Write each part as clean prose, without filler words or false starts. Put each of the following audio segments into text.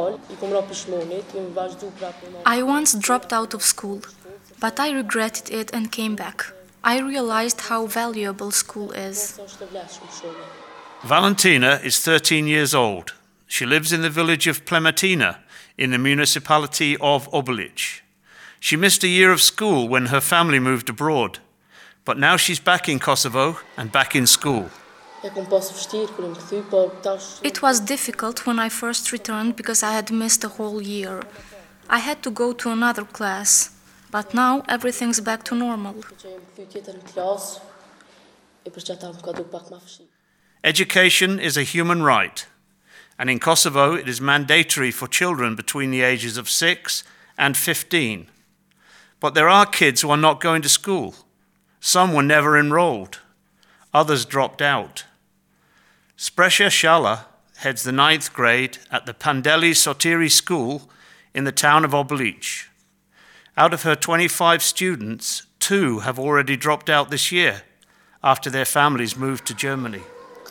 I once dropped out of school, but I regretted it and came back. I realized how valuable school is. Valentina is 13 years old. She lives in the village of Plemetina in the municipality of Obilic. She missed a year of school when her family moved abroad, but now she's back in Kosovo and back in school. It was difficult when I first returned because I had missed a whole year. I had to go to another class, but now everything's back to normal. Education is a human right, and in Kosovo it is mandatory for children between the ages of 6 and 15. But there are kids who are not going to school. Some were never enrolled. Others dropped out. Spresha Shala heads the 9th grade at the Pandeli Sotiri School in the town of Obilic. Out of her 25 students, 2 have already dropped out this year after their families moved to Germany.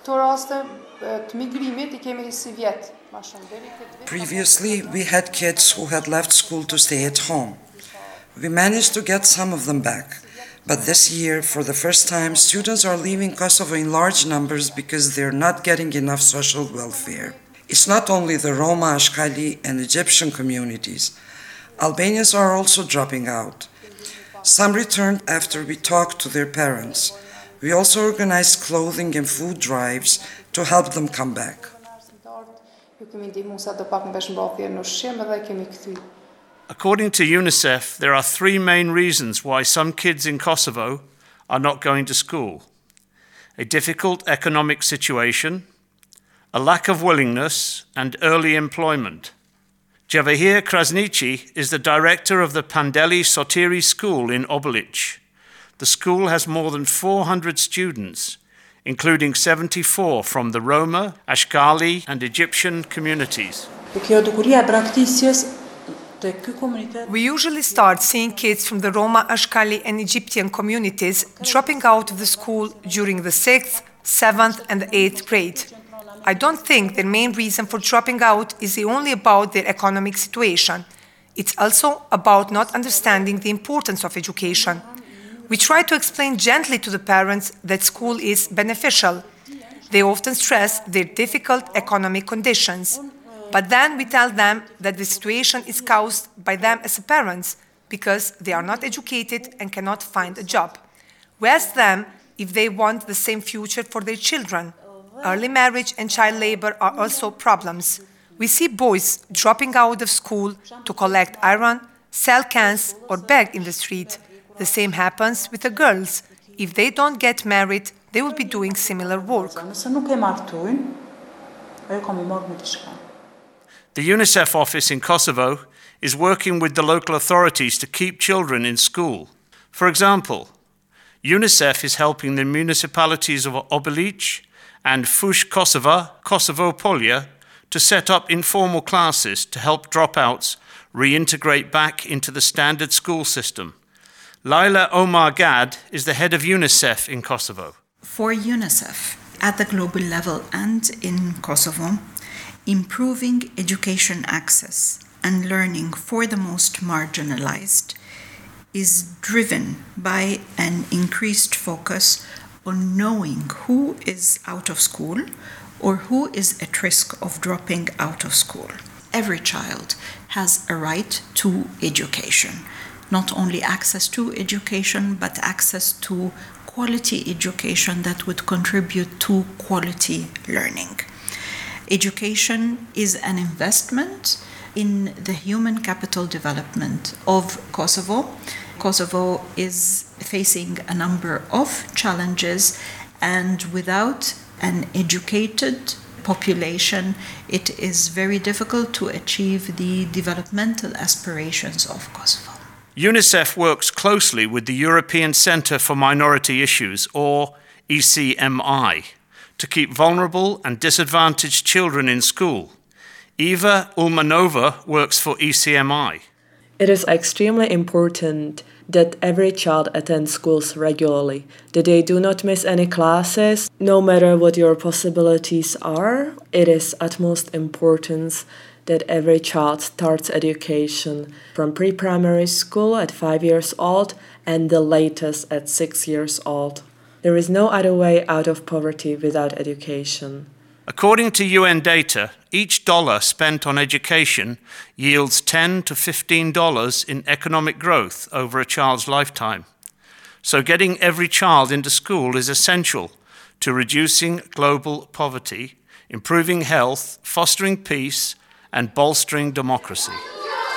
Previously, we had kids who had left school to stay at home. We managed to get some of them back. But this year, for the first time, students are leaving Kosovo in large numbers because they're not getting enough social welfare. It's not only the Roma, Ashkali, and Egyptian communities. Albanians are also dropping out. Some returned after we talked to their parents. We also organized clothing and food drives to help them come back. According to UNICEF, there are 3 main reasons why some kids in Kosovo are not going to school: a difficult economic situation, a lack of willingness, and early employment. Javahir Krasniqi is the director of the Pandeli Sotiri School in Obilic. The school has more than 400 students, including 74 from the Roma, Ashkali, and Egyptian communities. We usually start seeing kids from the Roma, Ashkali, and Egyptian communities dropping out of the school during the 6th, 7th, and 8th grade. I don't think the main reason for dropping out is only about their economic situation. It's also about not understanding the importance of education. We try to explain gently to the parents that school is beneficial. They often stress their difficult economic conditions. But then we tell them that the situation is caused by them as parents because they are not educated and cannot find a job. We ask them if they want the same future for their children. Early marriage and child labor are also problems. We see boys dropping out of school to collect iron, sell cans, or beg in the street. The same happens with the girls. If they don't get married, they will be doing similar work. The UNICEF office in Kosovo is working with the local authorities to keep children in school. For example, UNICEF is helping the municipalities of Obilic and Fush Kosova, Kosovo Polja, to set up informal classes to help dropouts reintegrate back into the standard school system. Laila Omar Gad is the head of UNICEF in Kosovo. For UNICEF, at the global level and in Kosovo, improving education access and learning for the most marginalized is driven by an increased focus on knowing who is out of school or who is at risk of dropping out of school. Every child has a right to education, not only access to education, but access to quality education that would contribute to quality learning. Education is an investment in the human capital development of Kosovo. Kosovo is facing a number of challenges, and without an educated population, it is very difficult to achieve the developmental aspirations of Kosovo. UNICEF works closely with the European Centre for Minority Issues, or ECMI, to keep vulnerable and disadvantaged children in school. Eva Ulmanova works for ECMI. It is extremely important that every child attends schools regularly, that they do not miss any classes. No matter what your possibilities are, it is utmost importance that every child starts education from pre-primary school at 5 years old and the latest at 6 years old. There is no other way out of poverty without education. According to UN data, each dollar spent on education yields $10 to $15 in economic growth over a child's lifetime. So getting every child into school is essential to reducing global poverty, improving health, fostering peace, and bolstering democracy.